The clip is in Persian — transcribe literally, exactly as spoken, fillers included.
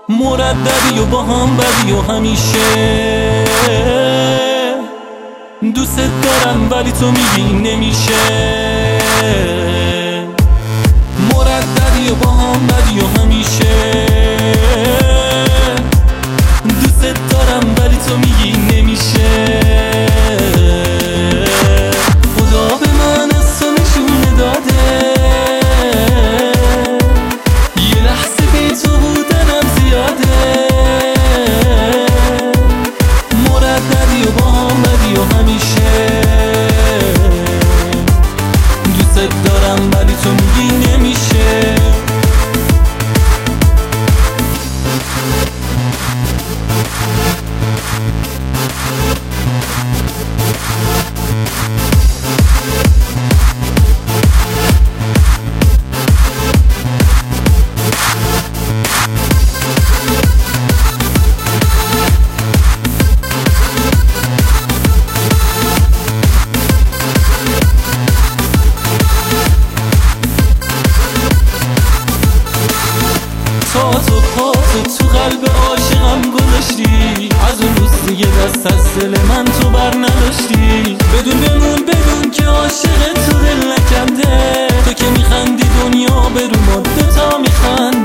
مرددی و با هم بدی و همیشه دوست دارم ولی تو میگی نمیشه. مرددی و با هم بدی و همیشه دوست دارم ولی تو میگی نمیشه. خدا به من از تو نشونه داده یه لحظه بی تو بودنم زیاده. مرددی و با هم بدی و همیشه دوست دارم ولی تو میگی نمیشه. تا تو پاتو تو قلب عاشقم گذاشتی، از اون روز دیگه دست از دل من تو بر نداشتی. بدون بمون بدون که عاشق تو دل نکنده، تو که میخندی دنیا به رو ما دوتا میخند.